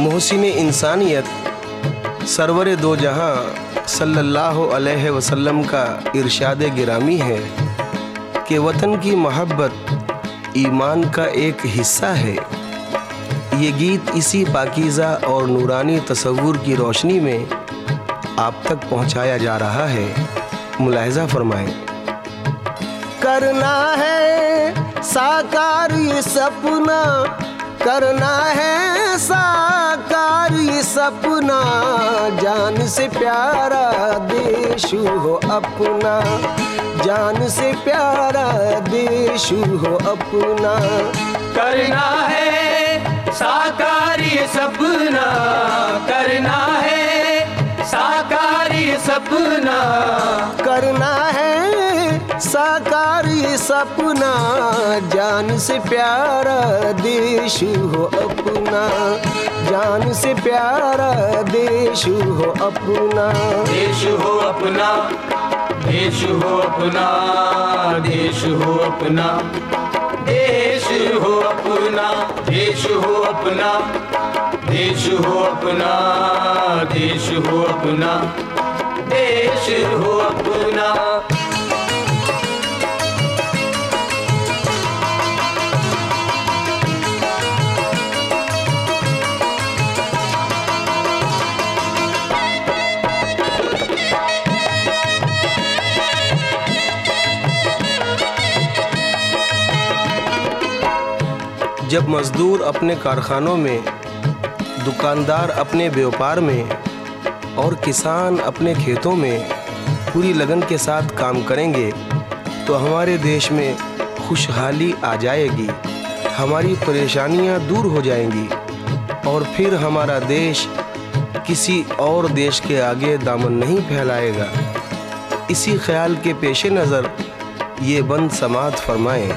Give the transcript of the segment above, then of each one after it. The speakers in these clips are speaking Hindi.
मोहसिन इंसानियत सरवर दो जहां सल्लल्लाहु अलैहि वसल्लम का इरशाद गिरामी है कि वतन की मोहब्बत ईमान का एक हिस्सा है। ये गीत इसी पाकीज़ा और नूरानी तसव्वुर की रोशनी में आप तक पहुंचाया जा रहा है। मुलाहिज़ा फरमाएं। करना है साकार ये सपना, करना है साकार ये सपना, जान से प्यारा देश हो अपना, जान से प्यारा देश हो अपना। करना है साकार ये सपना, करना है साकार ये सपना, करना है साकार ये सपना, जान से प्यारा देश हो अपना, जान से प्यारा देश हो अपना। देश हो अपना, देश हो अपना, देश हो अपना, देश हो अपना, देश हो अपना, देश हो अपना, देश हो अपना, देश हो अपना। जब मजदूर अपने कारखानों में, दुकानदार अपने व्यापार में और किसान अपने खेतों में पूरी लगन के साथ काम करेंगे तो हमारे देश में खुशहाली आ जाएगी, हमारी परेशानियां दूर हो जाएंगी और फिर हमारा देश किसी और देश के आगे दामन नहीं फैलाएगा। इसी ख्याल के पेश नज़र ये बंद समात फरमाएं।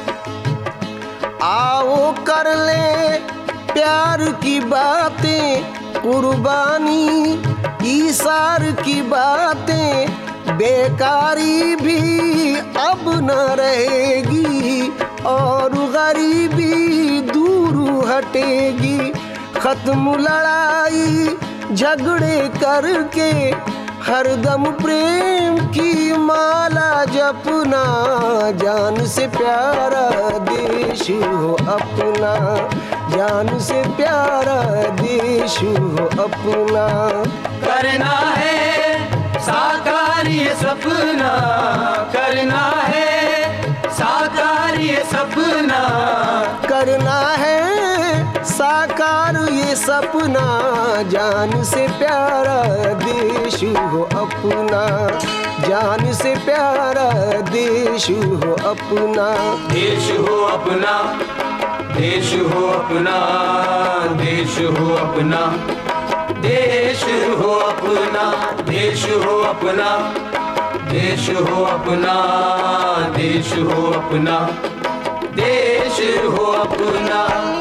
आओ कर ले प्यार की बातें, कुर्बानी ईसार की बातें, बेकारी भी अब न रहेगी और गरीबी दूर हटेगी। खत्म लड़ाई झगड़े करके हरदम प्रेम की माला जपना, जान से प्यारा देश हो अपना, जान से प्यारा देश हो अपना। करना है साकार ये सपना, करना है साकार ये सपना, करना है साकार ये सपना, जान से प्यारा देश हो अपना, जान से प्यारा देश हो अपना। देश हो अपना, देश हो अपना, देश हो अपना, देश हो अपना, देश हो अपना, देश हो अपना, देश हो अपना, देश हो अपना।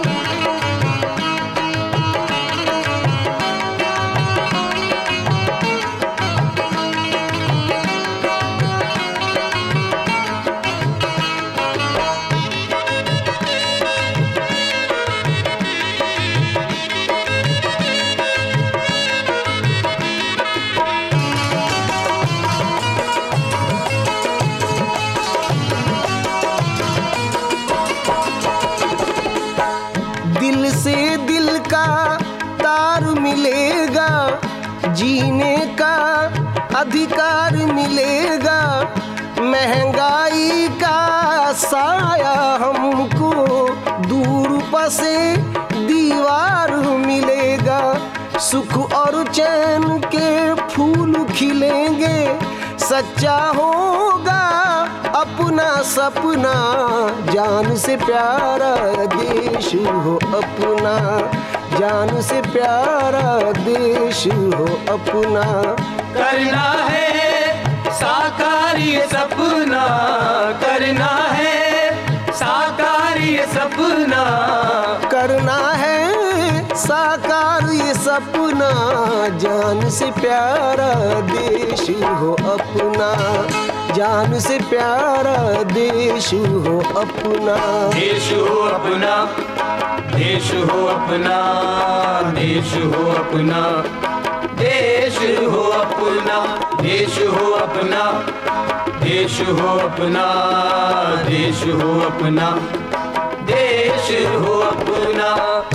दिल से दिल का तार मिलेगा, जीने का अधिकार मिलेगा, महंगाई का साया हमको दूर पसे दीवार मिलेगा, सुख और चैन के फूल खिलेंगे, सच्चा होगा अपना सपना, जान से प्यारा देश हो अपना, जान से प्यारा देश हो अपना। करना है साकार ये सपना, करना है साकार ये सपना, करना है साकार ये सपना, जान से प्यारा देश हो अपना, जान से प्यारा देश हो अपना। देश हो अपना, देश हो अपना, देश हो अपना, देश हो अपना, देश हो अपना, देश हो अपना, देश हो अपना, देश हो अपना।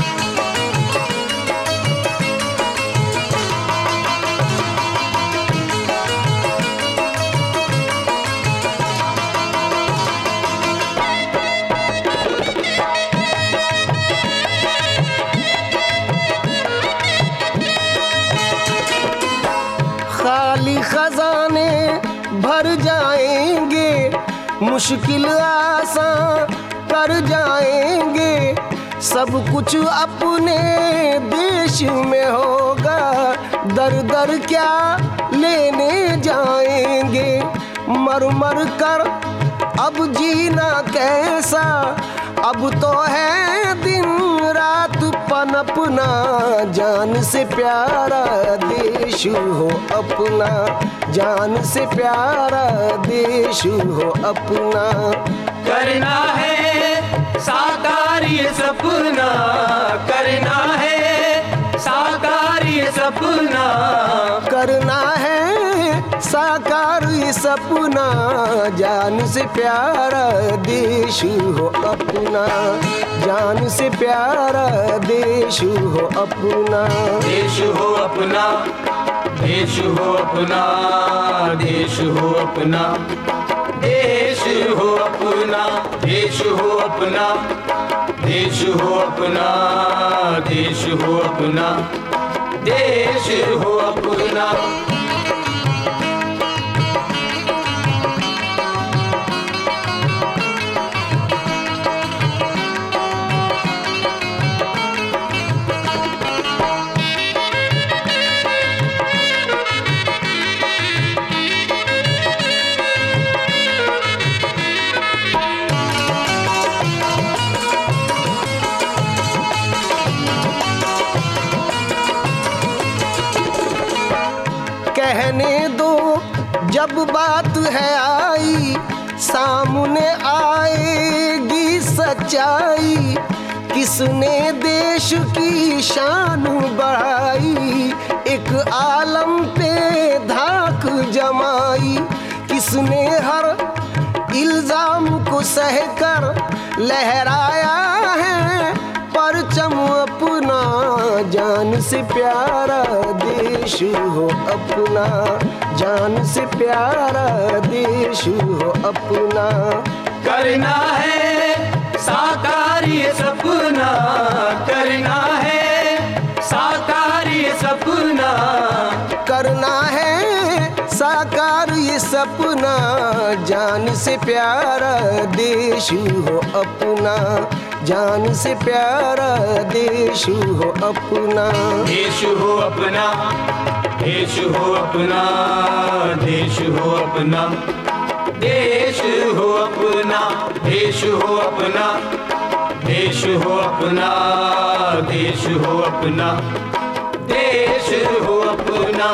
खाली खजाने भर जाएंगे, मुश्किल आसान कर जाएंगे, सब कुछ अपने देश में होगा, दर दर क्या लेने जाएंगे, मर मर कर अब जीना कैसा, अब तो है दिन रात पनपना, जान से प्यारा देश हो अपना, जान से प्यारा देश हो अपना। करना है साकार ये सपना, करना है साकार ये सपना, करना है साकार ये सपना, जान से प्यारा देश हो अपना, जान से प्यारा देश हो अपना। देश हो अपना, देश हो अपना, देश हो अपना, देश हो अपना, देश हो अपना, देश हो अपना, देश हो अपना, देश हो अपना। कहने दो जब बात है आई, सामने आएगी सच्चाई, किसने देश की शान बढ़ाई, एक आलम पे धाक जमाई, किसने हर इल्जाम को सहकर लहराया है परचम अपना, जान से प्यारा देश हो अपना, जान से प्यारा देश हो अपना। करना है साकार ये सपना, करना है साकार ये सपना, करना है साकार ये सपना, जान से प्यारा देश हो अपना, जान से प्यारा देश हो अपना। देश हो अपना, देश हो अपना, देश हो अपना, देश हो अपना, देश हो अपना, देश हो अपना, देश हो अपना, देश हो अपना।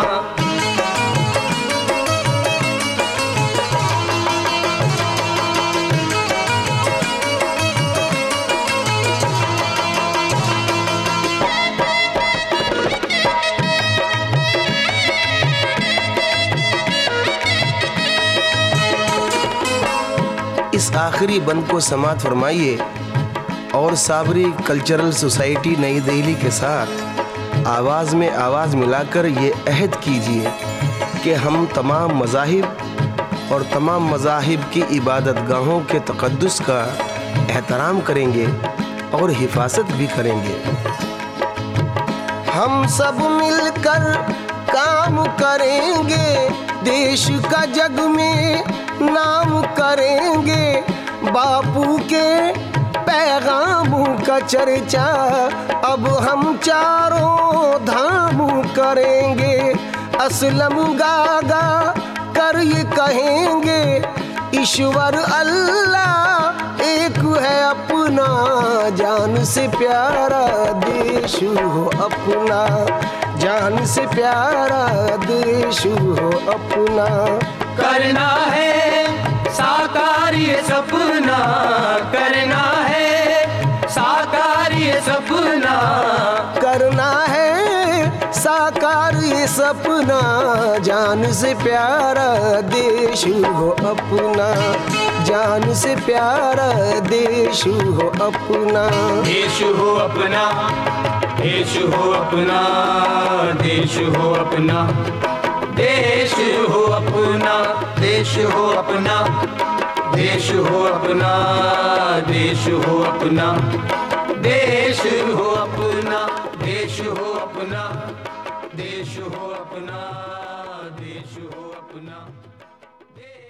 इस आखिरी बंद को समाप्त फरमाइए और साबरी कल्चरल सोसाइटी नई दिल्ली के साथ आवाज़ में आवाज़ मिलाकर ये अहद कीजिए कि हम तमाम मज़ाहिब और तमाम मज़ाहिब की इबादत गाहों के तक़द्दुस का एहतराम करेंगे और हिफाजत भी करेंगे। हम सब मिलकर काम करेंगे, देश का जग में नाम करेंगे, बापू के पैगामों का चर्चा अब हम चारों धाम करेंगे, असलम गागा कर ये कहेंगे, ईश्वर अल्लाह एक है अपना, जान से प्यारा देश हो अपना, जान से प्यारा देश हो अपना। करना है साकार ये सपना करना है, साकार ये सपना करना है साकार ये सपना, जान से प्यारा देश हो अपना, जान से प्यारा देश हो अपना। देश हो अपना, देश हो अपना, देश हो अपना, देश हो अपना, देश हो अपना, देश हो अपना, देश हो अपना, देश हो अपना, देश हो अपना, देश हो अपना, देश हो अपना।